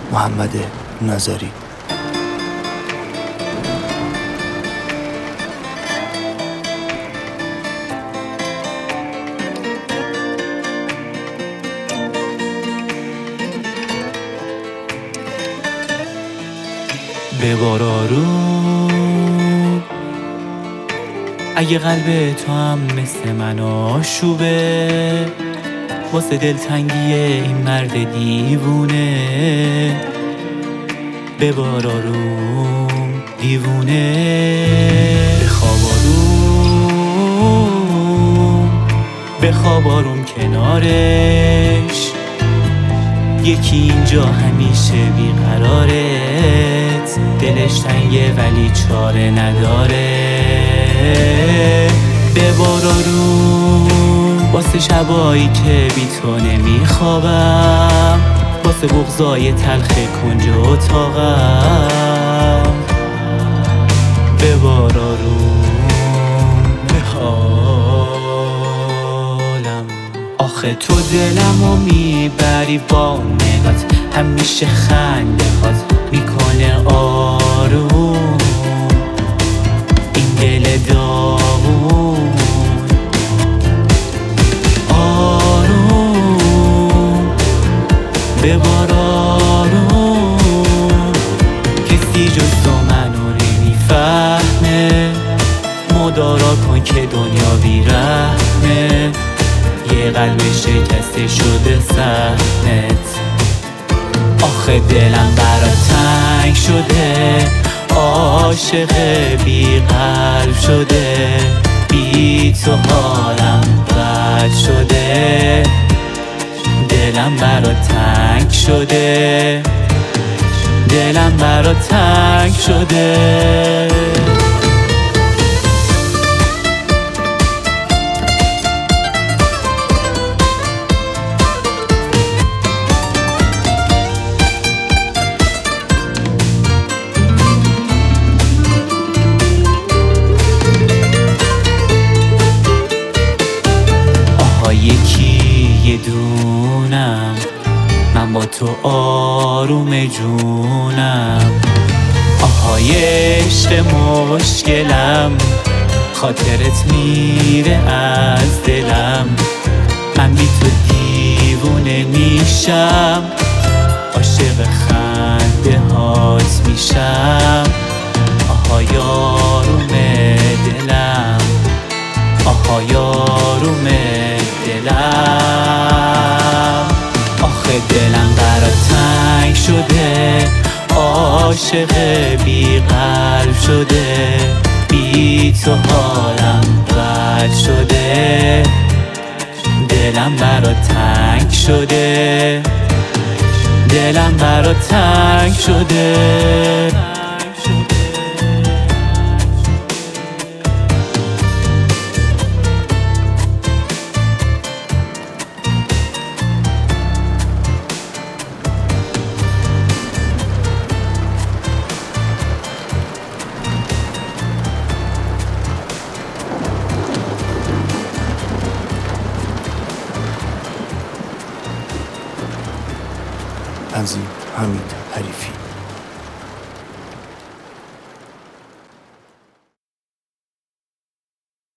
محمد نظری. ببار آروم، اگه قلب تو هم مثل من آشوبه، واسه دلتنگی این مرد دیوونه. ببار آروم دیوونه، بخواب آروم، بخواب آروم کنارش، یکی اینجا همیشه بیقرارت، دلش تنگه ولی چاره نداره. ببار آروم واسه شبایی که بی تو نمیخوابم، واسه بغضای تلخ کنج اتاقم. ببار آروم به حالم، آخه تو دلمو میبری با نگات، همیشه خنده هات میکنه آروم این دل داغون. آروم ببار آروم، کسی جز تو منو نمیفهمه، مدارا کن که دنیا بیرحمه، یه قلب شکسته شده سحنت. آخه دلم برات تنگ شده، عاشق بی قلب شده، بی تو حالم بد شده. دلم برات تنگ شده، دلم برات تنگ شده. یکی یه دونم، من با تو آروم جونم. آهای عشق مشکلم، خاطرت میره از دلم، من بی تو دیوونه میشم، عاشق خنده هات میشم. آهای آروم دلم، آهای آروم دلم، آخه دلم برات تنگ شده، عاشق بی قلب شده، بی تو حالم بد شده. دلم برات تنگ شده، دلم برات تنگ شده. تنظیم حمید حریفی.